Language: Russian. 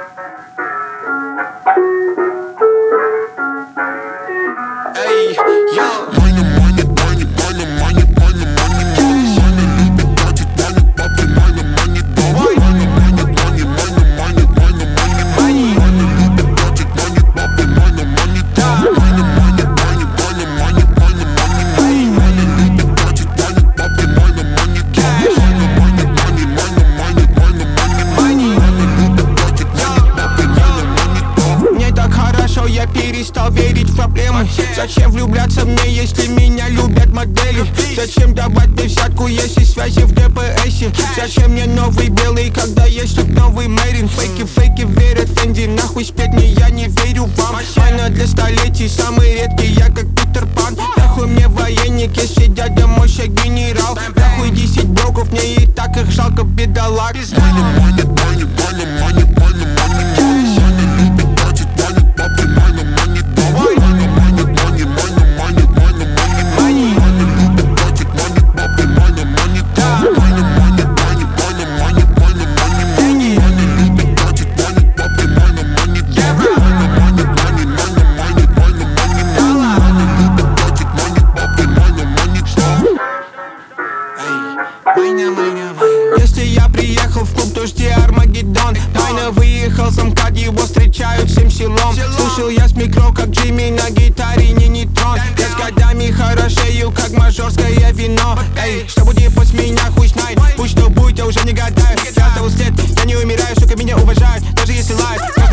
Эй, йоу. Я перестал верить в проблемы. Зачем влюбляться мне, если меня любят модели? Зачем давать мне взятку, если связи в ДПСе? Зачем мне новый белый, когда есть тут новый Мэрин? Фейки верят в Фенди, нахуй спеть мне, я не верю вам. Майна для столетий, самый редкий, я как Питер Пан. Нахуй мне военник, если дядя Мося генерал. Нахуй 10 броков, мне и так их жалко, бедолаг. Если я приехал в клуб, то жди Армагеддон. Майна выехал, замкат, его встречают всем селом. Слушал я с микро, как Джимми на гитаре, не нейтрон. Я с годами хорошею, как мажорское вино. Эй, что будет после меня, хуй знает. Пусть что будет, я уже не гадаю. Я оставил след, я не умираю, сука, меня уважают, даже если лают.